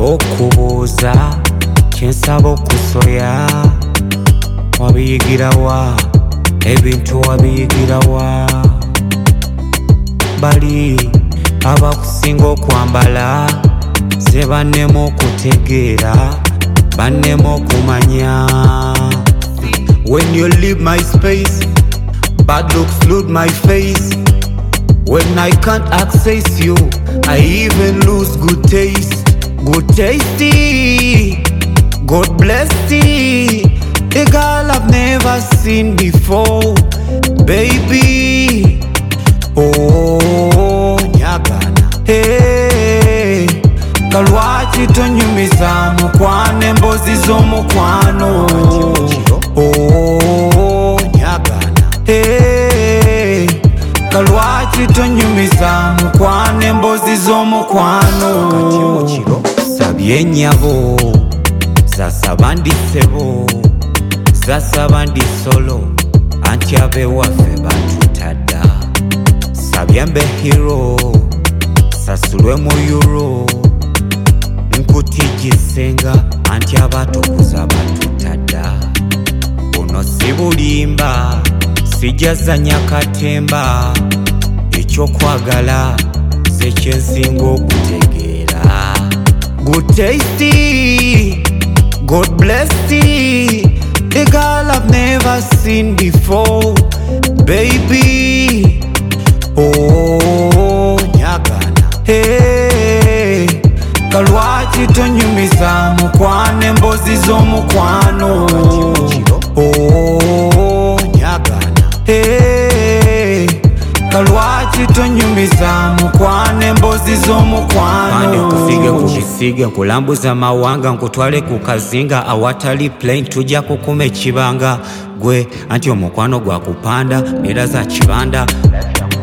okubuuza kyensaba okusoya wabiyigirawa ebintu wabiyigirawa bali abakusinga okwambala ze bannemu okutegeera bannemu okumanya. When you leave my space, bad looks flood my face. When I can't access you, I even lose good taste. Good tasty, God bless thee. A girl I've never seen before, baby. Oh, nyagana. Hey, kalwaki tonyumiza mukwano embozi z'omukwano. Oh, nyagana. Hey, kalwaki tonyumiza mukwano embozi z'omukwano. Sabye nyabo zasaba ndi ssebo zasaba ndi solo anti abewaffe batutadda. Sabye mbe hero sasulwe mu euro nkutigisenga anti abatukuza batutadda. Buno si bulimba sijazanya katemba ekyokwagala ze kyensinga okutegeera. Good tasty, God bless thee. A girl I've never seen before, baby. Oh, nyagana. Hey, kalwaki tonyumiza mukwano embozi z'omukwano. Oh, nyagana. Hey, kalwaki tonyumiza mukwano embozi z'omukwano. Nkufige ku kisige nkulambuza mawanga nkutwale ku kazinga awatali plane tujja kukuma ekibanga gwe anti omukwano gwa kupanda era za kibanda.